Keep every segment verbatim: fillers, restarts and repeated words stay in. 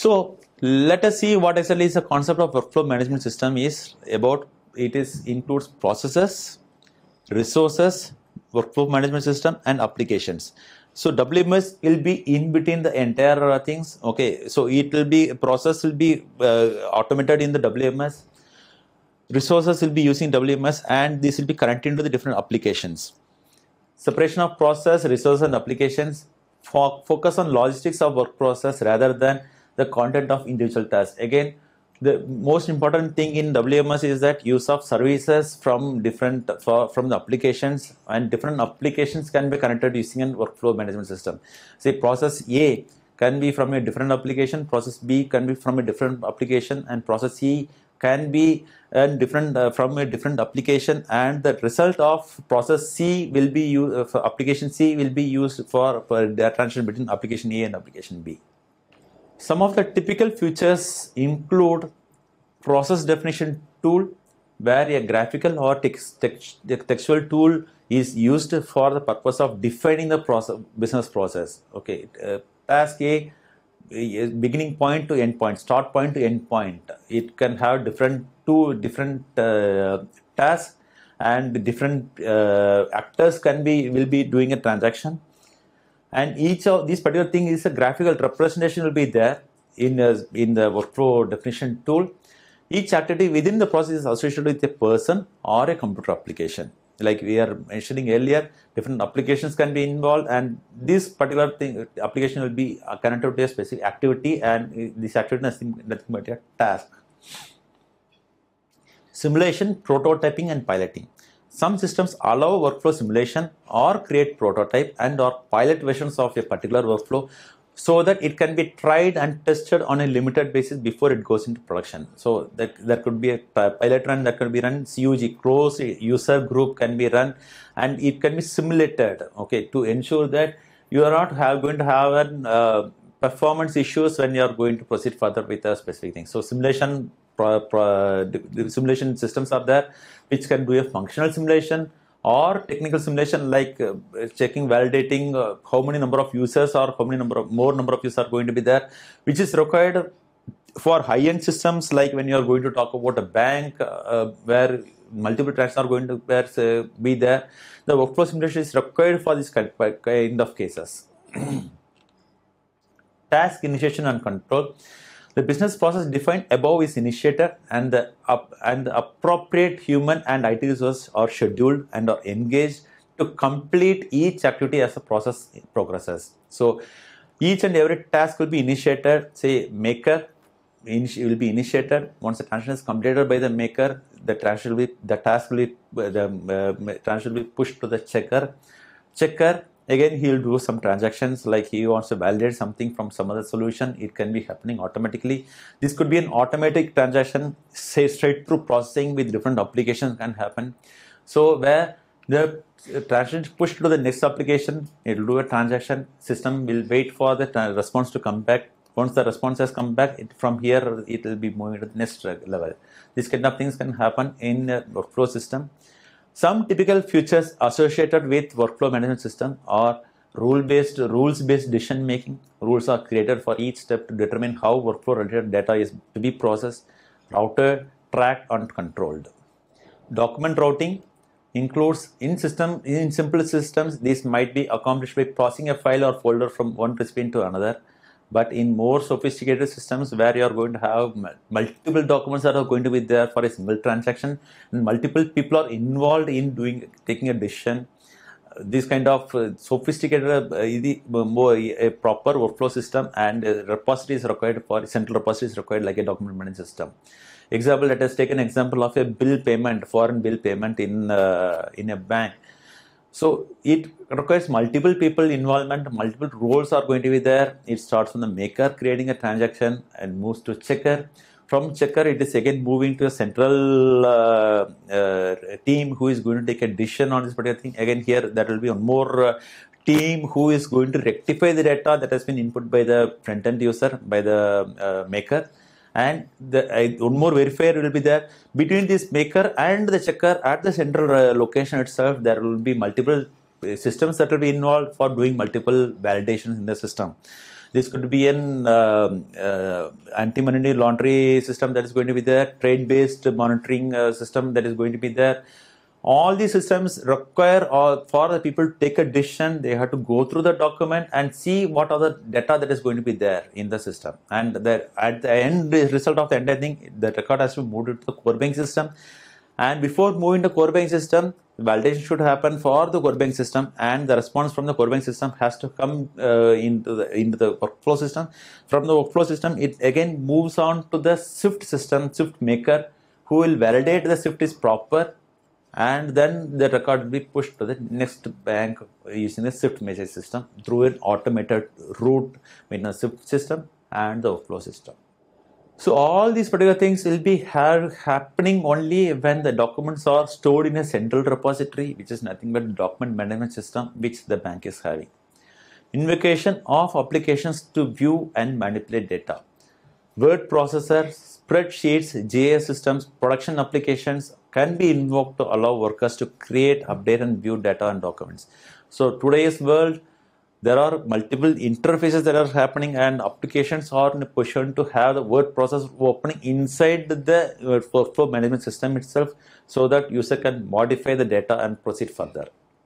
So let us see what exactly is the concept of workflow management system is about. It is includes processes, resources, workflow management system, and applications. So W M S will be in between the entire uh, things. Okay, so it will be process will be uh, automated in the W M S. Resources will be using W M S, and this will be connected to the different applications. Separation of process, resource, and applications. Fo focus on logistics of work process rather than the content of individual tasks. Again, the most important thing in W M S is that use of services from different for, from the applications, and different applications can be connected using a workflow management system. Say process A can be from a different application, process B can be from a different application, and process C can be uh, different uh, from a different application, and the result of process C will be used uh, for application C will be used for, for data transition between application A and application B. Some of the typical features include process definition tool, where a graphical or text, text, textual tool is used for the purpose of defining the process, business process. Okay, uh, task A, beginning point to end point, start point to end point. It can have different two different uh, tasks, and different uh, actors can be will be doing a transaction. And each of these particular thing is a graphical representation will be there in a, in the workflow definition tool. Each activity within the process is associated with a person or a computer application. Like we are mentioning earlier, different applications can be involved, and this particular thing application will be connected to a specific activity, and this activity is nothing, nothing but a task. Simulation, prototyping, and piloting. Some systems allow workflow simulation or create prototype and or pilot versions of a particular workflow so that it can be tried and tested on a limited basis before it goes into production. So that there could be a pilot run that can be run, C U G, closed user group can be run, and it can be simulated, okay, to ensure that you are not have, going to have an, uh, performance issues when you are going to proceed further with a specific thing. So simulation Pro, pro, the simulation systems are there which can do a functional simulation or technical simulation, like uh, checking, validating uh, how many number of users or how many number of more number of users are going to be there, which is required for high-end systems, like when you are going to talk about a bank uh, where multiple transactions are going to uh, be there. The workflow simulation is required for this kind of cases. Task initiation and control. The business process defined above is initiated, and the up, and the appropriate human and I T resources are scheduled and are engaged to complete each activity as the process progresses. So each and every task will be initiated. Say maker will be initiated. Once the transaction is completed by the maker, the transaction will be the task will be the uh, transaction will be pushed to the checker. Checker. Again, he will do some transactions, like he wants to validate something from some other solution. It can be happening automatically. This could be an automatic transaction, say straight through processing with different applications can happen. So where the transaction is pushed to the next application, it will do a transaction. System will wait for the response to come back. Once the response has come back, it, from here it will be moving to the next level. This kind of things can happen in a workflow system. Some typical features associated with workflow management system are rule-based, rules-based decision making. Rules are created for each step to determine how workflow-related data is to be processed, routed, tracked, and controlled. Document routing includes in system in simple systems. This might be accomplished by passing a file or folder from one recipient to another. But in more sophisticated systems where you are going to have multiple documents that are going to be there for a single transaction, and multiple people are involved in doing taking a decision, this kind of uh, sophisticated uh, more a proper workflow system and a repository is required for central repository is required, like a document management system. Example, let us take an example of a bill payment, foreign bill payment in uh, in a bank. So it requires multiple people involvement, multiple roles are going to be there. It starts from the maker creating a transaction and moves to checker. From checker, it is again moving to a central uh, uh, team who is going to take a decision on this particular thing. Again, here there will be one more uh, team who is going to rectify the data that has been input by the front-end user, by the uh, maker. And the, uh, one more verifier will be there. Between this maker and the checker at the central uh, location itself, there will be multiple uh, systems that will be involved for doing multiple validations in the system. This could be an uh, uh, anti-money laundering system that is going to be there, trade-based monitoring uh, system that is going to be there. All these systems require or for the people to take a decision. They have to go through the document and see what are the data that is going to be there in the system. And the, at the end result of the entire thing, the record has to move to the core bank system. And before moving to core bank system, validation should happen for the core bank system, and the response from the core bank system has to come uh, into the into the workflow system. From the workflow system, it again moves on to the Swift system, Swift maker, who will validate the Swift is proper, and then the record will be pushed to the next bank using the Swift message system through an automated route between the Swift system and the workflow system. So all these particular things will be ha happening only when the documents are stored in a central repository, which is nothing but document management system which the bank is having. Invocation of applications to view and manipulate data. Word processor, spreadsheets, J S systems, production applications can be invoked to allow workers to create, update and view data and documents. So today's world, there are multiple interfaces that are happening, and applications are in a position to have the word processor opening inside the workflow management system itself, so that user can modify the data and proceed further.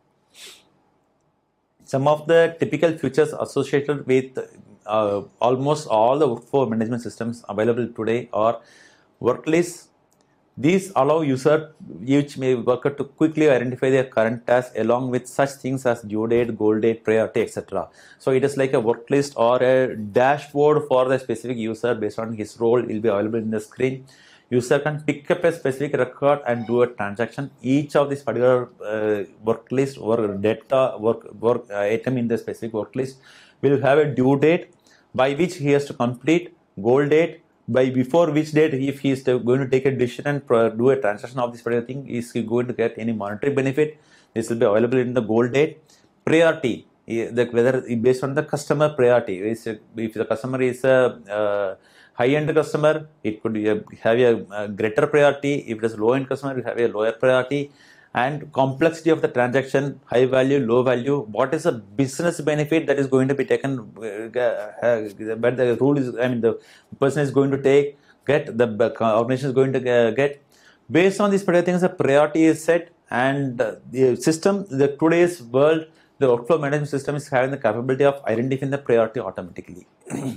Some of the typical features associated with uh, almost all the workflow management systems available today are work lists. These allow user each may worker to quickly identify their current task along with such things as due date, goal date, priority, et cetera. So it is like a work list or a dashboard for the specific user based on his role will be available in the screen. User can pick up a specific record and do a transaction. Each of these particular uh, work list or data work, work uh, item in the specific work list will have a due date by which he has to complete, goal date, by before which date, if he is going to take a decision and do a transaction of this particular thing, is he going to get any monetary benefit? This will be available in the goal date. Priority, whether based on the customer priority. If the customer is a uh, high-end customer, it could be a, have a, a greater priority. If it is a low-end customer, it have a lower priority. And complexity of the transaction, high value, low value, what is the business benefit that is going to be taken, uh, but the rule is, I mean, the person is going to take, get, the organization is going to get. Based on these particular things, the priority is set, and the system, the today's world, the workflow management system is having the capability of identifying the priority automatically.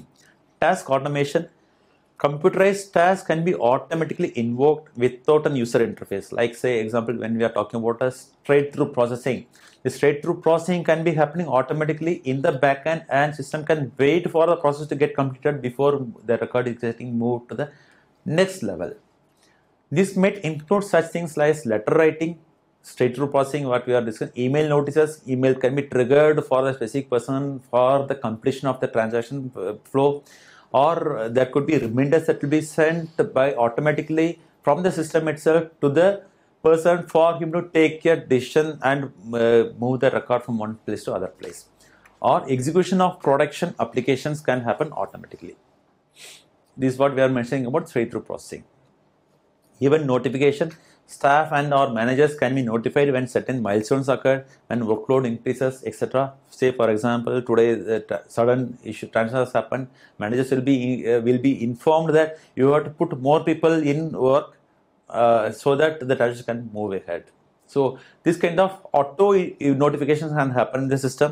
Task automation. Computerized tasks can be automatically invoked without an user interface. Like say example, when we are talking about a straight through processing, the straight through processing can be happening automatically in the backend, and system can wait for the process to get completed before the record is getting moved to the next level. This might include such things like letter writing, straight through processing, what we are discussing, email notices. Email can be triggered for the specific person for the completion of the transaction flow. Or there could be reminders that will be sent by automatically from the system itself to the person for him to take a decision and uh, move the record from one place to other place. Or execution of production applications can happen automatically. This is what we are mentioning about straight through processing. Even notification, staff and or managers can be notified when certain milestones occur, when workload increases, et cetera. Say for example, today the sudden issue transfers happen. Managers will be uh, will be informed that you have to put more people in work uh, so that the transaction can move ahead. So this kind of auto notifications can happen in the system.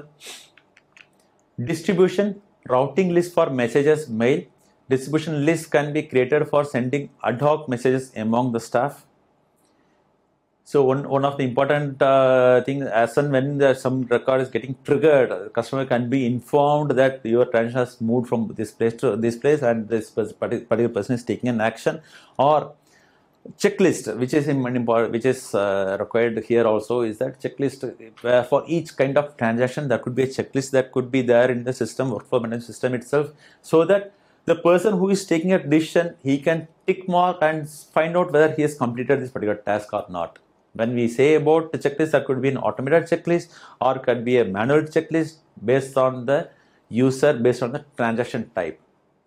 Distribution, routing list for messages, mail. Distribution list can be created for sending ad hoc messages among the staff. So one, one of the important uh, things, as and when the, some record is getting triggered, customer can be informed that your transaction has moved from this place to this place and this particular person is taking an action. Or checklist, which is important, which is uh, required here also, is that checklist where for each kind of transaction there could be a checklist that could be there in the system, workflow management system itself, so that the person who is taking a decision, he can tick mark and find out whether he has completed this particular task or not. When we say about the checklist, that could be an automated checklist or could be a manual checklist based on the user, based on the transaction type.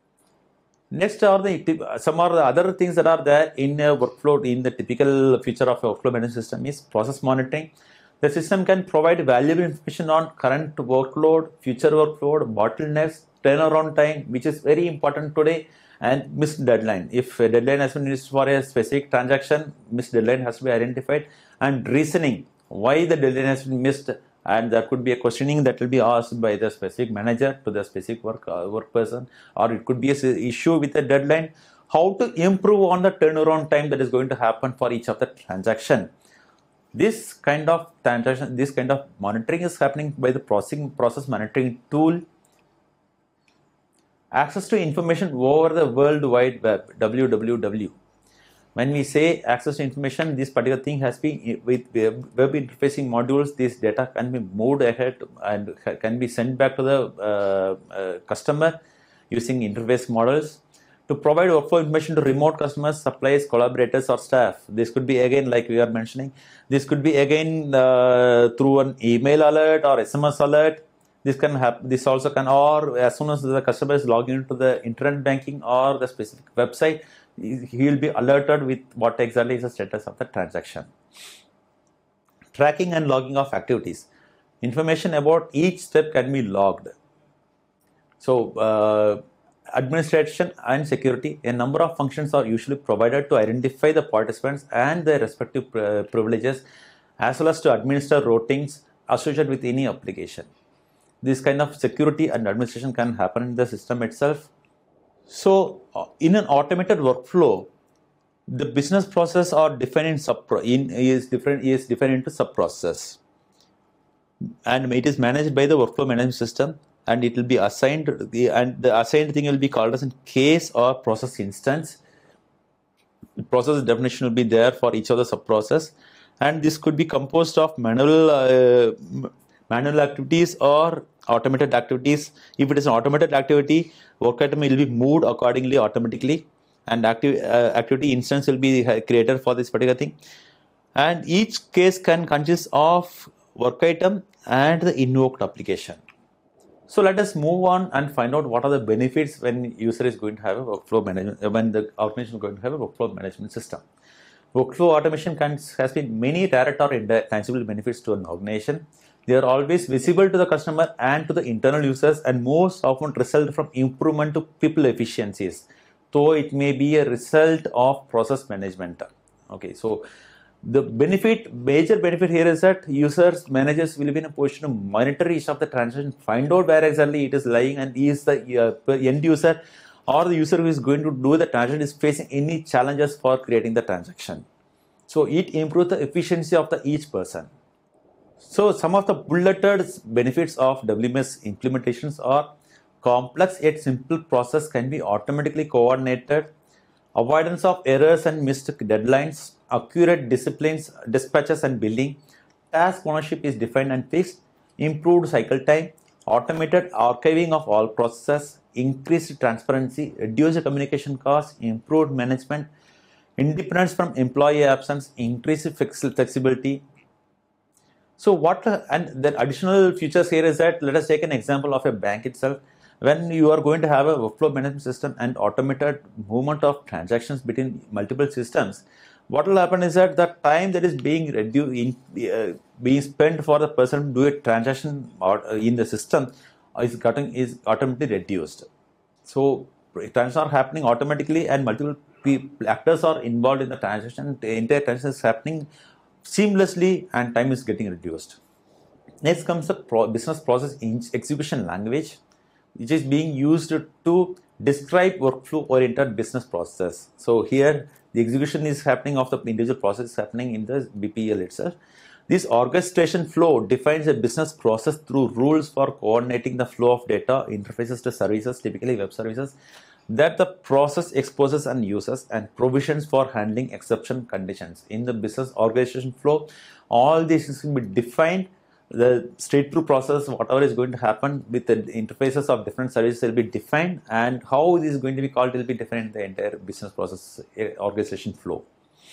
Next are the some of the other things that are there in a workflow. In the typical feature of a workflow management system is process monitoring. The system can provide valuable information on current workload, future workload, bottlenecks, turnaround time, which is very important today, and missed deadline. If a deadline has been missed for a specific transaction, missed deadline has to be identified, and reasoning why the deadline has been missed, and there could be a questioning that will be asked by the specific manager to the specific work uh, work person, or it could be an issue with the deadline. How to improve on the turnaround time that is going to happen for each of the transaction. This kind of transaction, this kind of monitoring is happening by the processing process monitoring tool. Access to information over the World Wide Web, W W W. When we say access to information, this particular thing has been with web interfacing modules. This data can be moved ahead and can be sent back to the uh, uh, customer using interface models. To provide workflow information to remote customers, suppliers, collaborators, or staff. This could be again, like we are mentioning, this could be again uh, through an email alert or S M S alert. This can happen. This also can, or as soon as the customer is logging into the internet banking or the specific website, he will be alerted with what exactly is the status of the transaction. Tracking and logging of activities. Information about each step can be logged. So, uh, administration and security, a number of functions are usually provided to identify the participants and their respective privileges, as well as to administer routines associated with any application. This kind of security and administration can happen in the system itself. So, in an automated workflow, the business process are defined in sub in is different is defined into sub process, and it is managed by the workflow management system. And it will be assigned, and the assigned thing will be called as in case or process instance. The process definition will be there for each of the sub-process, and this could be composed of manual uh, manual activities or automated activities. If it is an automated activity, work item will be moved accordingly automatically, and active uh, activity instance will be created for this particular thing. And each case can consist of work item and the invoked application. So let us move on and find out what are the benefits when user is going to have a workflow management, when the organization is going to have a workflow management system. Workflow automation can, has been many direct or indirect tangible benefits to an organization. They are always visible to the customer and to the internal users, and most often result from improvement to people efficiencies, though it may be a result of process management. Okay, so the benefit, major benefit here is that users, managers will be in a position to monitor each of the transaction, find out where exactly it is lying, and is the uh, end user or the user who is going to do the transaction is facing any challenges for creating the transaction. So it improves the efficiency of the each person. So some of the bulleted benefits of W M S implementations are: complex yet simple process can be automatically coordinated, avoidance of errors and missed deadlines, accurate disciplines, dispatches and billing, task ownership is defined and fixed, improved cycle time, automated archiving of all processes, increased transparency, reduced communication costs, improved management, independence from employee absence, increased flexibility. So what, and the additional features here is that, let us take an example of a bank itself. When you are going to have a workflow management system and automated movement of transactions between multiple systems, what will happen is that the time that is being reduced, uh, being spent for the person to do a transaction or, uh, in the system is getting is automatically reduced. So transactions are happening automatically, and multiple people, actors are involved in the transaction. The entire transaction is happening seamlessly, and time is getting reduced. Next comes the pro business process execution language, which is being used to describe workflow-oriented business process. So here, the execution is happening of the individual process happening in the B P L itself. This orchestration flow defines a business process through rules for coordinating the flow of data, interfaces to services, typically web services, that the process exposes and uses, and provisions for handling exception conditions. In the business organization flow, all this will be defined. The straight through process, whatever is going to happen with the interfaces of different services will be defined, and how this is going to be called will be defined in the entire business process organization flow.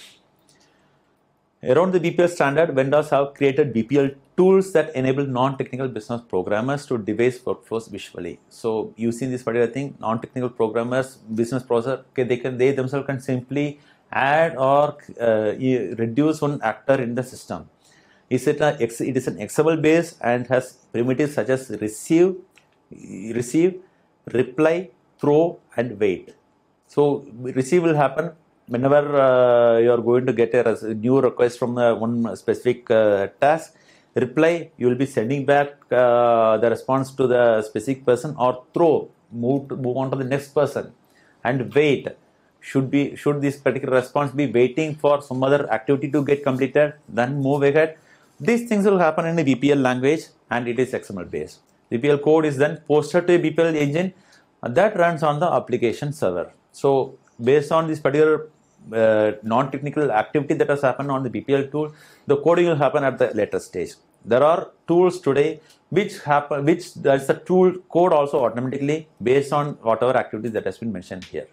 Around the B P L standard, vendors have created B P L tools that enable non-technical business programmers to devise workflows visually. So using this particular thing, non-technical programmers, business process, okay, they can they themselves can simply add or uh, reduce one actor in the system. Is it, a, it is an Exable base and has primitives such as receive, receive, reply, throw, and wait. So receive will happen whenever uh, you are going to get a new request from uh, one specific uh, task. Reply, you will be sending back uh, the response to the specific person, or throw, move to, move on to the next person. And wait, should be should this particular response be waiting for some other activity to get completed, then move ahead. These things will happen in the B P L language, and it is X M L based. B P L code is then posted to a B P L engine that runs on the application server. So based on this particular uh, non-technical activity that has happened on the B P L tool, the coding will happen at the later stage. There are tools today which happen, which does the tool code also automatically based on whatever activity that has been mentioned here.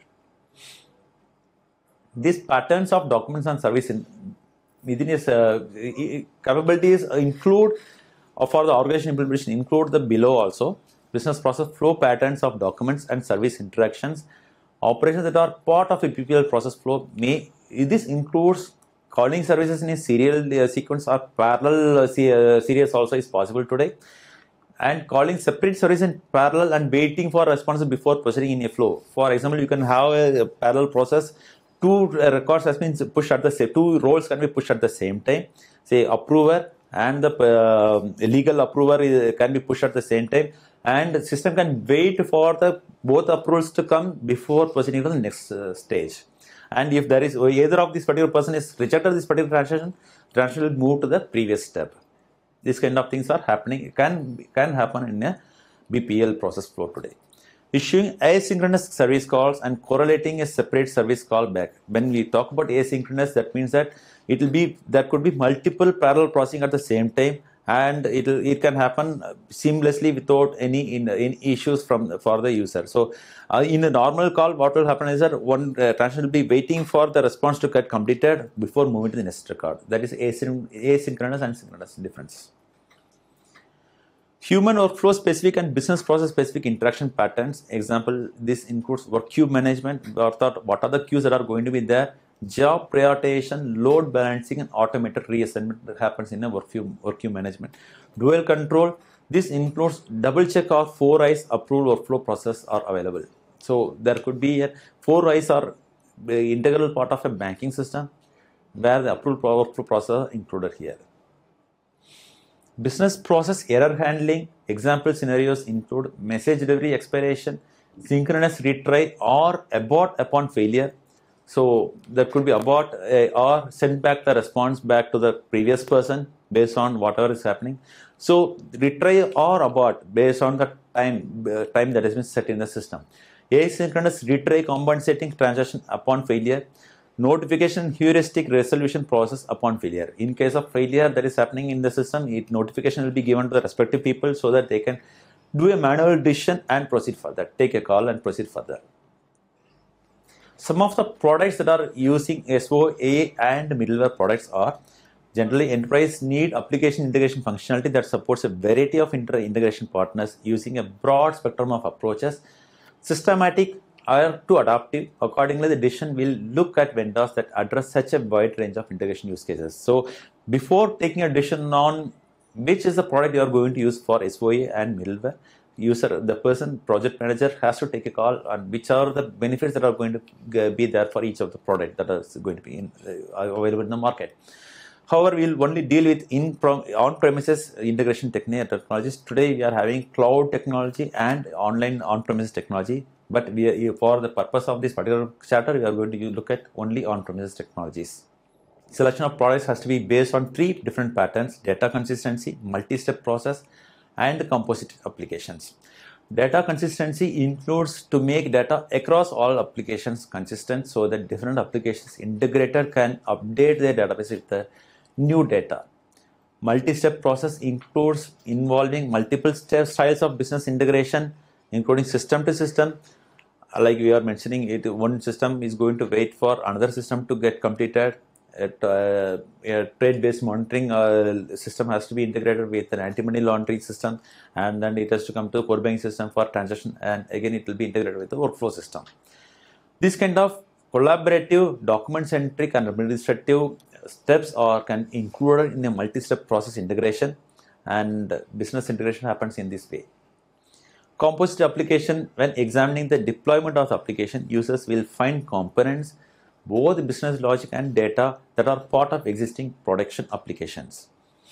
These patterns of documents and service in, within its uh, capabilities include, or for the organization implementation, include the below also: business process flow patterns of documents and service interactions, operations that are part of a B P L process flow. May this includes calling services in a serial uh, sequence or parallel uh, uh, series also is possible today, and calling separate service in parallel and waiting for responses before proceeding in a flow. For example, you can have a, a parallel process. Two records has been pushed at the same, two roles can be pushed at the same time. Say approver and the uh, legal approver is, can be pushed at the same time, and the system can wait for the both approvals to come before proceeding to the next uh, stage. And if there is either of this particular person is rejected this particular transaction, transaction will move to the previous step. These kind of things are happening, can can happen in a B P L process flow today. Issuing asynchronous service calls and correlating a separate service call back. When we talk about asynchronous, that means that it will be, there could be multiple parallel processing at the same time, and it will, it can happen seamlessly without any in, in issues from for the user. So uh, in a normal call, what will happen is that one uh, transaction will be waiting for the response to get completed before moving to the next record. That is asynch asynchronous and synchronous difference. Human workflow specific and business process specific interaction patterns. Example, this includes work queue management. What are, what are the queues that are going to be there? Job prioritization, load balancing, and automated reassignment that happens in a work queue, work queue management. Dual control. This includes double check or four eyes approval workflow process are available. So there could be a four eyes are the integral part of a banking system where the approval workflow process are included here. Business process error handling. Example scenarios include message delivery expiration, synchronous retry, or abort upon failure. So that could be abort uh, or send back the response back to the previous person based on whatever is happening. So retry or abort based on the time uh, time that has been set in the system. Asynchronous retry compensating transaction upon failure. Notification heuristic resolution process upon failure. In case of failure that is happening in the system, it notification will be given to the respective people so that they can do a manual decision and proceed further, take a call and proceed further. Some of the products that are using S O A and middleware products are generally enterprise need application integration functionality that supports a variety of inter integration partners using a broad spectrum of approaches, systematic or to adaptive. Accordingly, the decision will look at vendors that address such a wide range of integration use cases. So before taking a decision on which is the product you are going to use for S O A and middleware, user, the person, project manager has to take a call on which are the benefits that are going to be there for each of the product that is going to be in, uh, available in the market. However, we will only deal with in on-premises integration technologies. Today, we are having cloud technology and online on-premises technology. But we are, for the purpose of this particular chapter, we are going to look at only on-premises technologies. Selection of products has to be based on three different patterns: data consistency, multi-step process, and composite applications. Data consistency includes to make data across all applications consistent so that different applications integrator can update their database with the new data. Multi-step process includes involving multiple step styles of business integration, including system to system. Like we are mentioning, it one system is going to wait for another system to get completed. At, uh, a trade-based monitoring uh, system has to be integrated with an anti-money laundering system, and then it has to come to a core banking system for transaction, and again it will be integrated with the workflow system. This kind of collaborative, document-centric, and administrative steps are can included in a multi-step process integration, and business integration happens in this way. Composite application, when examining the deployment of the application, users will find components, both business logic and data, that are part of existing production applications.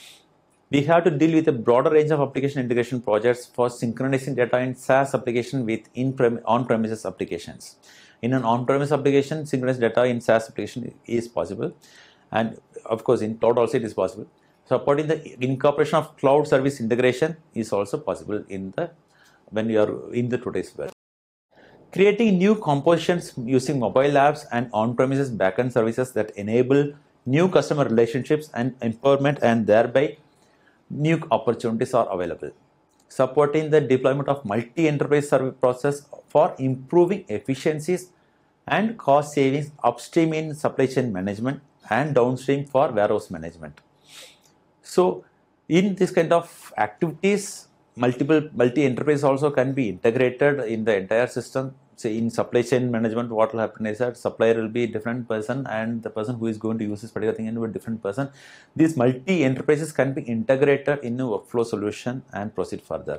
We have to deal with a broader range of application integration projects for synchronizing data in SaaS application with on-premises applications. In an on-premise application, synchronized data in SaaS application is possible, and of course in cloud also it is possible. Supporting the incorporation of cloud service integration is also possible in the when you are in the today's world. Creating new compositions using mobile apps and on-premises backend services that enable new customer relationships and empowerment, and thereby new opportunities are available. Supporting the deployment of multi-enterprise service process for improving efficiencies and cost savings upstream in supply chain management and downstream for warehouse management. So in this kind of activities, multiple multi-enterprise also can be integrated in the entire system. Say in supply chain management, what will happen is that supplier will be a different person and the person who is going to use this particular thing will be a different person. These multi-enterprises can be integrated in a workflow solution and proceed further.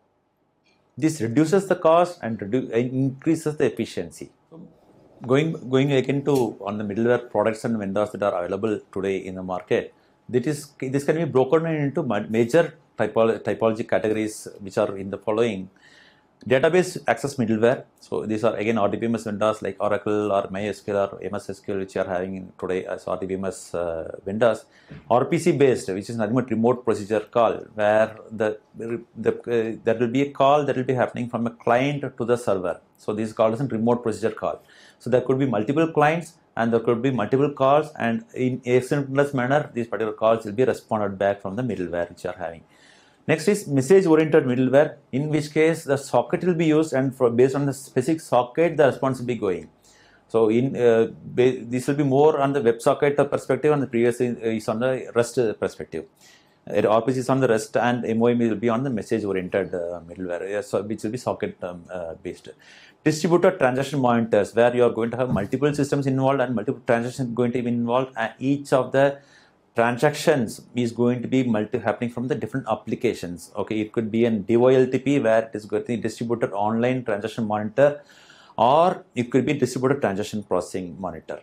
This reduces the cost and increases the efficiency. Going, going again to on the middleware products and vendors that are available today in the market, that is, this can be broken into major typology, typology categories, which are in the following. Database access middleware. So these are again R D B M S vendors like Oracle or MySQL or M S S Q L, which are having in today as R D B M S uh, vendors. R P C based, which is nothing but remote procedure call, where the, the uh, there will be a call that will be happening from a client to the server. So this is called as a remote procedure call. So there could be multiple clients and there could be multiple calls, and in asynchronous manner these particular calls will be responded back from the middleware which you are having. Next is message-oriented middleware, in which case the socket will be used, and for, based on the specific socket, the response will be going. So in uh, this will be more on the WebSocket perspective, and the previous is on the REST perspective. R P C is on the REST, and M O M will be on the message-oriented uh, middleware, so which will be socket um, uh, based. Distributed transaction monitors, where you are going to have multiple systems involved and multiple transactions going to be involved, and each of the transactions is going to be multi happening from the different applications. Okay, it could be an D O L T P, where it is going to be distributed online transaction monitor, or it could be distributed transaction processing monitor.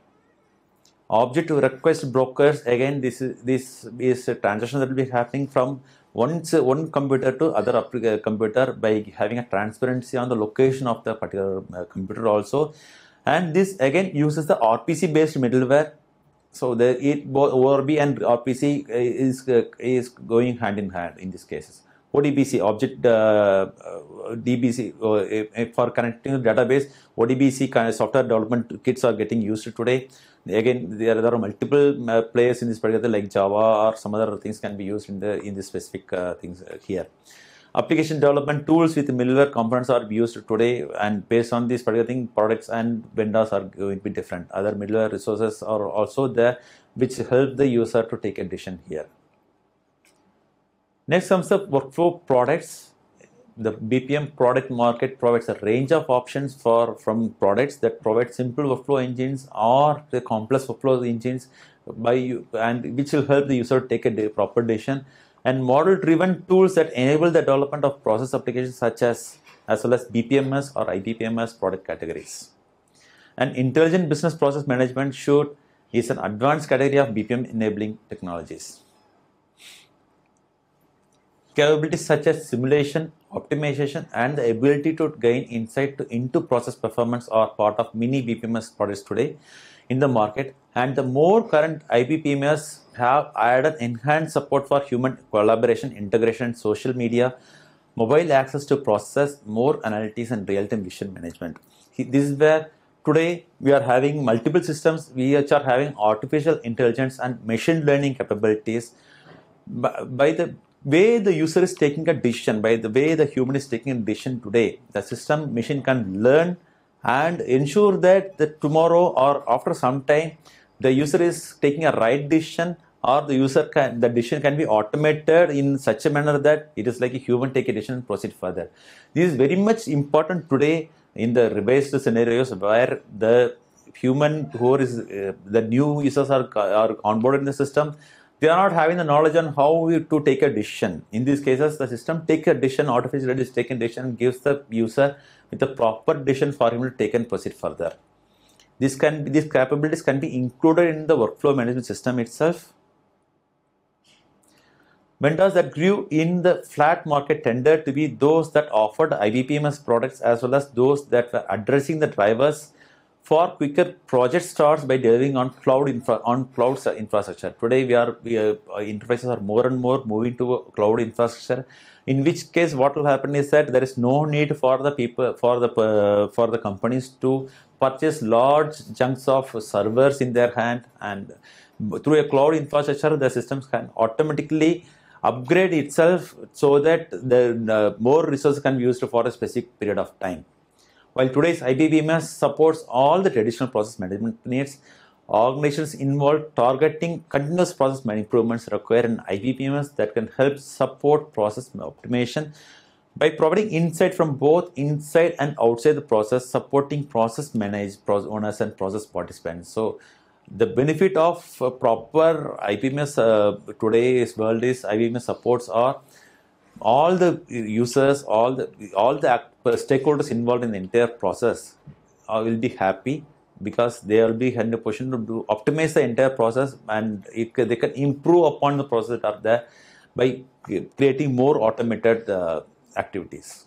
Object to request brokers, again this is this is a transaction that will be happening from one one computer to other computer by having a transparency on the location of the particular uh, computer also, and this again uses the R P C based middleware. So the it both O R B and R P C is uh, is going hand in hand in these cases. O D B C, object uh, D B C, uh, for connecting the database, O D B C kind of software development kits are getting used today. Again, there, there are multiple uh, players in this particular, like Java or some other things can be used in the in this specific uh, things here. Application development tools with middleware components are used today, and based on this particular thing, products and vendors are going to be different. Other middleware resources are also there, which help the user to take a decision here. Next comes the workflow products. The B P M product market provides a range of options for from products that provide simple workflow engines or the complex workflow engines by and which will help the user take a proper decision, and model-driven tools that enable the development of process applications such as as well as B P M S or I B P M S product categories. And intelligent business process management should is an advanced category of B P M enabling technologies. Capabilities such as simulation, optimization, and the ability to gain insight to, into process performance are part of many B P M S products today in the market, and the more current I B P M S have added enhanced support for human collaboration, integration, social media, mobile access to process, more analytics, and real-time vision management. This is where today we are having multiple systems which are having artificial intelligence and machine learning capabilities. By, by the way the user is taking a decision, by the way the human is taking a decision today, the system machine can learn and ensure that the tomorrow or after some time the user is taking a right decision, or the user can the decision can be automated in such a manner that it is like a human take a decision and proceed further. This is very much important today in the revised scenarios where the human who is uh, the new users are, are onboarded in the system. they are not having the knowledge on how to take a decision. In these cases, the system takes a decision, artificial intelligence takes a decision, and gives the user with the proper decision for him to take and proceed further. This can be, these capabilities can be included in the workflow management system itself. Vendors that grew in the flat market tended to be those that offered I B P M S products as well as those that were addressing the drivers for quicker project starts by delivering on cloud infra, on cloud infrastructure. Today, we are, we are interfaces are more and more moving to a cloud infrastructure. In which case, what will happen is that there is no need for the people for the uh, for the companies to purchase large chunks of servers in their hand, and through a cloud infrastructure, the systems can automatically upgrade itself so that the uh, more resources can be used for a specific period of time. While today's I B P M S supports all the traditional process management needs, organizations involved targeting continuous process improvements require an I B P M S that can help support process optimization by providing insight from both inside and outside the process, supporting process managed process owners and process participants. So, the benefit of uh, proper I B P M S uh, today's world is I B P M S supports are all the users, all the all the stakeholders involved in the entire process uh, will be happy because they will be in a position to do, optimize the entire process, and it, they can improve upon the process that are there by creating more automated uh, activities.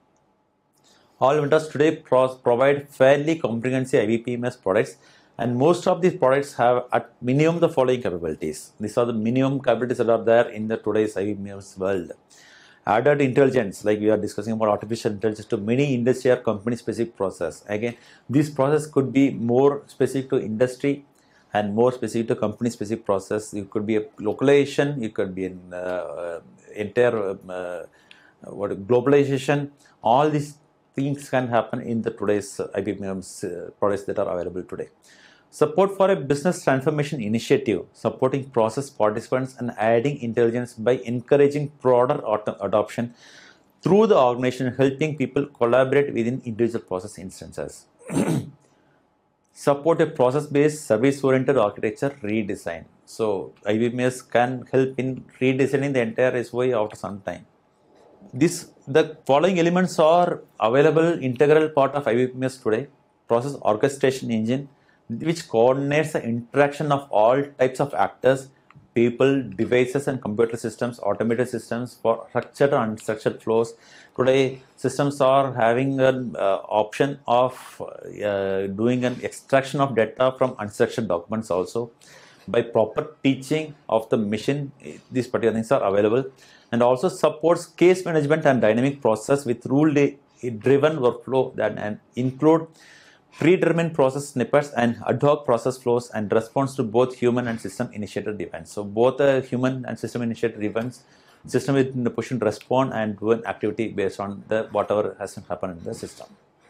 All vendors today pro provide fairly comprehensive I B P M S products, and most of these products have at minimum the following capabilities. These are the minimum capabilities that are there in the today's I B P M S world. Added intelligence, like we are discussing about artificial intelligence to many industry or company specific process. Again, this process could be more specific to industry and more specific to company specific process. It could be a localization, it could be an uh, entire uh, what globalization. All these things can happen in the today's I B P M S uh, products that are available today. Support for a business transformation initiative, supporting process participants and adding intelligence by encouraging broader adoption through the organization, helping people collaborate within individual process instances. Support a process-based, service-oriented architecture redesign. So, I B P M S can help in redesigning the entire S O A after some time. This, the following elements are available integral part of I B P M S today. Process orchestration engine, which coordinates the interaction of all types of actors, people, devices and computer systems, automated systems for structured and unstructured flows. Today, systems are having an uh, option of uh, doing an extraction of data from unstructured documents also. By proper teaching of the machine, these particular things are available, and also supports case management and dynamic process with rule-driven workflow that and include predetermined process snippets and ad hoc process flows and response to both human and system initiated events. So both the human and system initiated events, system is in the position to respond and do an activity based on the whatever has happened in the system.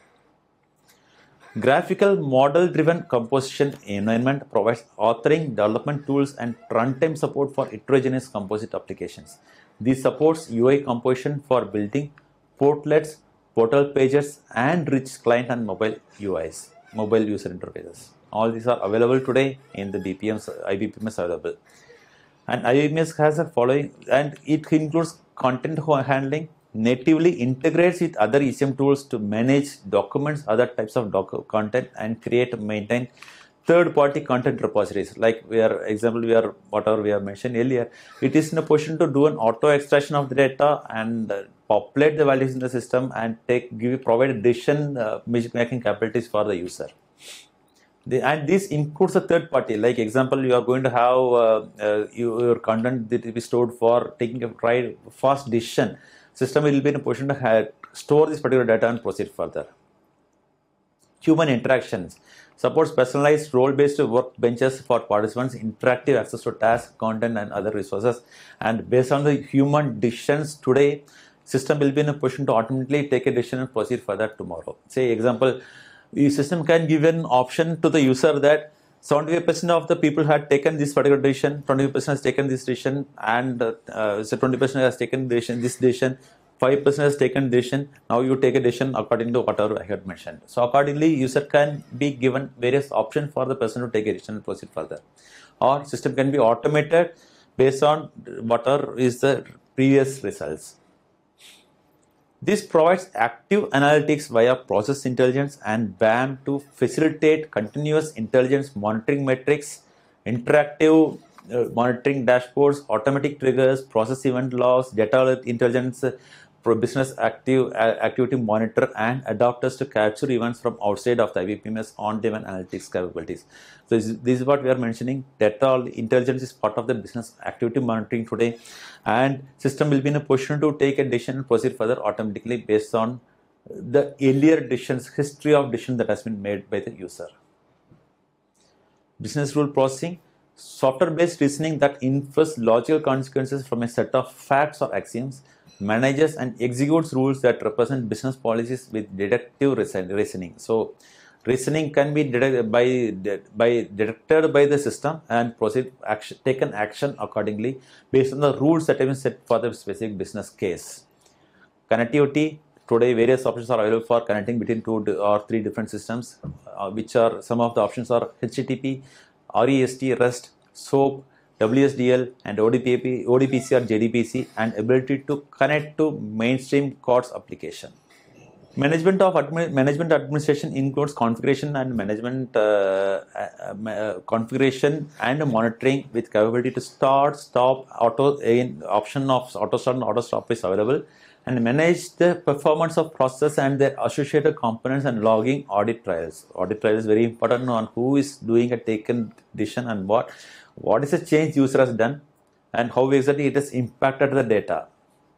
Graphical model-driven composition environment provides authoring, development tools, and runtime support for heterogeneous composite applications. This supports U I composition for building portlets, portal pages, and rich client and mobile U Is, mobile user interfaces. All these are available today in the B P Ms, I B P M S available. And I B P M S has a following, and it includes content handling, natively integrates with other E C M tools to manage documents, other types of doc content, and create and maintain third-party content repositories. Like we are, example, we are whatever we have mentioned earlier. It is in a position to do an auto extraction of the data and uh, populate the values in the system and take give provide decision uh, making capabilities for the user. The, and this includes a third party. Like example, you are going to have uh, uh, your content that will be stored for taking a right fast decision. System will be in a position to have, store this particular data and proceed further. Human interactions. Supports personalized role-based workbenches for participants, interactive access to tasks, content, and other resources. And based on the human decisions today, system will be in a position to automatically take a decision and proceed further tomorrow. Say example, the system can give an option to the user that seventy-five percent of the people had taken this particular decision, twenty percent has taken this decision, and uh, so twenty percent has taken decision, this decision, five percent has taken decision. Now you take a decision according to whatever I had mentioned. So accordingly, user can be given various options for the person to take a decision and proceed further. Or system can be automated based on what are is the previous results. This provides active analytics via process intelligence and B A M to facilitate continuous intelligence monitoring metrics, interactive uh, monitoring dashboards, automatic triggers, process event logs, data intelligence, uh, business active uh, activity monitor, and adapters to capture events from outside of the I B P M S on-demand analytics capabilities. So this is, this is what we are mentioning. Data intelligence is part of the business activity monitoring today, and system will be in a position to take a decision and proceed further automatically based on the earlier decisions, history of decision that has been made by the user. Business rule processing, software-based reasoning that infers logical consequences from a set of facts or axioms, manages and executes rules that represent business policies with deductive reasoning. So reasoning can be detected by, by detected by the system and proceed action, taken action accordingly based on the rules that have been set for the specific business case. Connectivity, today various options are available for connecting between two or three different systems, uh, which are some of the options are H T T P, REST, REST, SOAP, W S D L, and O D P P, O D P C or J D P C, and ability to connect to mainstream COTS application. Management of admi management administration includes configuration and management uh, uh, uh, configuration and monitoring with capability to start, stop, auto in option of auto start and auto stop is available, and manage the performance of process and their associated components and logging audit trials. Audit trial is very important on who is doing a taken decision and what what is the change user has done and how exactly it has impacted the data.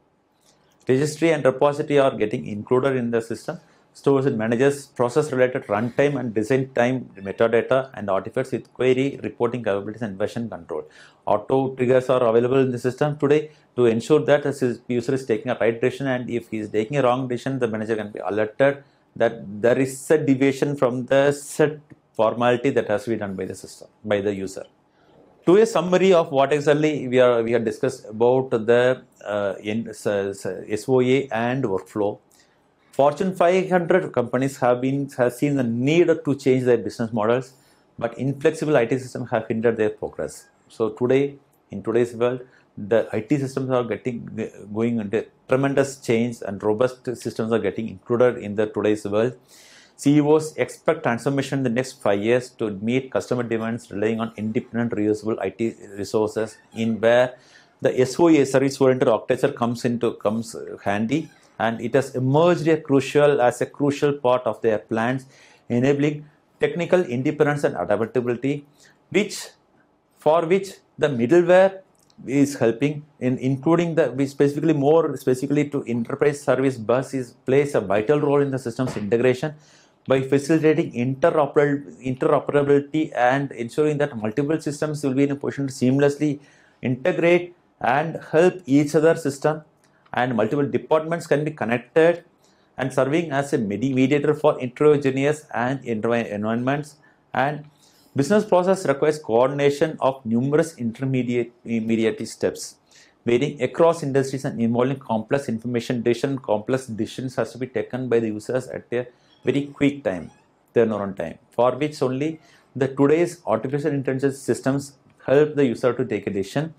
Registry and repository are getting included in the system. Stores and manages process-related runtime and design time metadata and artifacts with query, reporting capabilities, and version control. Auto triggers are available in the system today to ensure that the user is taking a right decision, and if he is taking a wrong decision, the manager can be alerted that there is a deviation from the set formality that has to be done by the system, by the user. To a summary of what exactly we are we have discussed about the uh, in, uh, S O A and workflow. Fortune five hundred companies have been have seen the need to change their business models, but inflexible I T systems have hindered their progress. So today, in today's world, the I T systems are getting going into tremendous change, and robust systems are getting included in the today's world. C E Os expect transformation in the next five years to meet customer demands, relying on independent, reusable I T resources, in where the S O A, service-oriented architecture, comes into comes handy, and it has emerged a crucial as a crucial part of their plans, enabling technical independence and adaptability, which for which the middleware is helping in including the specifically more specifically to enterprise service bus is plays a vital role in the system's integration by facilitating interoper interoperability and ensuring that multiple systems will be in a position to seamlessly integrate and help each other system, and multiple departments can be connected and serving as a mediator for heterogeneous and environments. And business process requires coordination of numerous intermediate intermediate steps varying across industries and involving complex information decision. Complex decisions has to be taken by the users at a very quick time, turnaround time, for which only the today's artificial intelligence systems help the user to take a decision.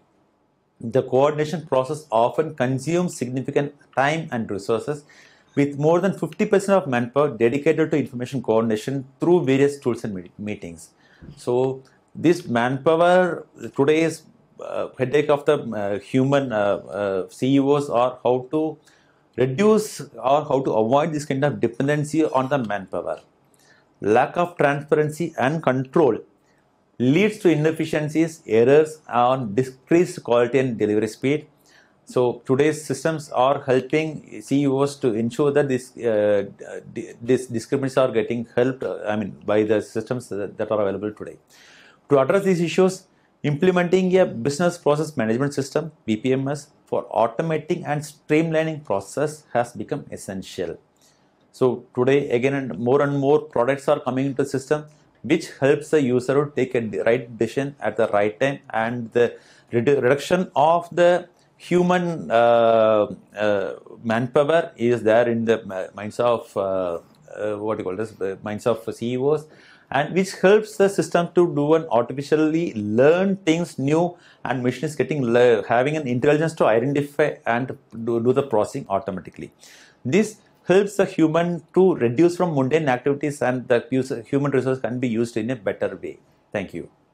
The coordination process often consumes significant time and resources, with more than fifty percent of manpower dedicated to information coordination through various tools and meetings. So this manpower, today's uh, headache of the uh, human uh, uh, C E Os are how to reduce or how to avoid this kind of dependency on the manpower. Lack of transparency and control leads to inefficiencies, errors, and decreased quality and delivery speed. So today's systems are helping C E Os to ensure that this uh, these discrepancies are getting helped. I mean, by the systems that, that are available today. To address these issues, implementing a business process management system (B P M S) for automating and streamlining process has become essential. So today, again, and more and more products are coming into the system, which helps the user to take a right decision at the right time, and the redu reduction of the human uh, uh, manpower is there in the minds of uh, uh, what you call this minds of C E Os, and which helps the system to do an artificially learn things new, and machine is getting having an intelligence to identify and do, do the processing automatically. This helps the human to reduce from mundane activities, and the user, human resource can be used in a better way. Thank you.